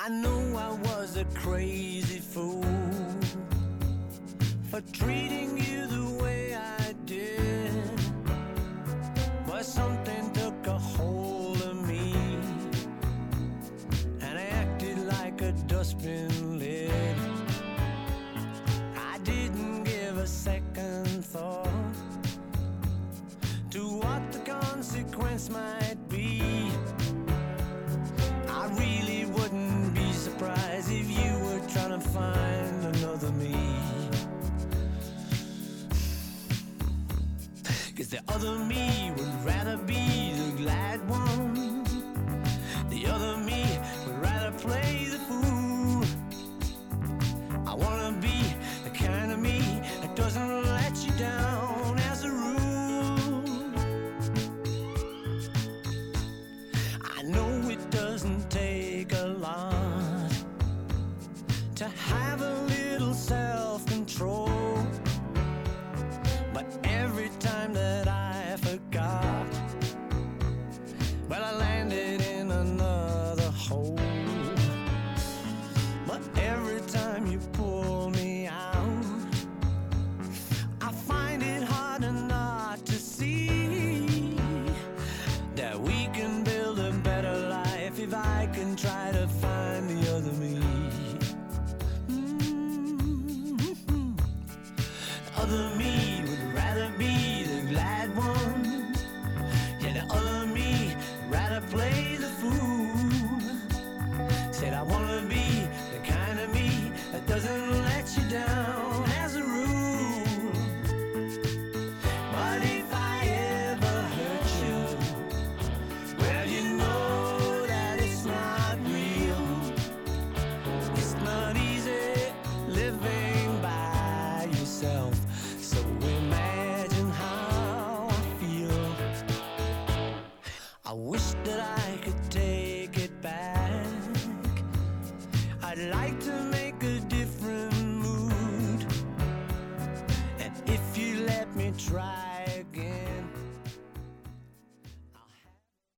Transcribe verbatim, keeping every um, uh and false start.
I know I was a crazy fool for treating you the way I did, but something took a hold of me and I acted like a dustbin lid. I didn't give a second thought to what the consequence might be. I really wouldn't be surprised if you were trying to find another me. 'Cause the other me would rather be the glad one. The other me would rather play the fool. I wanna be the kind of me that doesn't let you down as a rule. I know it doesn't take a lot to have a little self-control, but every time that I forgot, well, I landed in another hole. But every time you pull me out, I find it harder not to see that we can build a better life if I can try to find the other me. Mm-hmm. The other me would rather be the glad one. Yeah, the other me would rather play the fool. Said I wanna be the kind of me that doesn't let you down as a rule. But if I ever hurt you, well, you know that it's not real. It's not easy living by yourself, so imagine how I feel. I wish that I could take it back. I'd like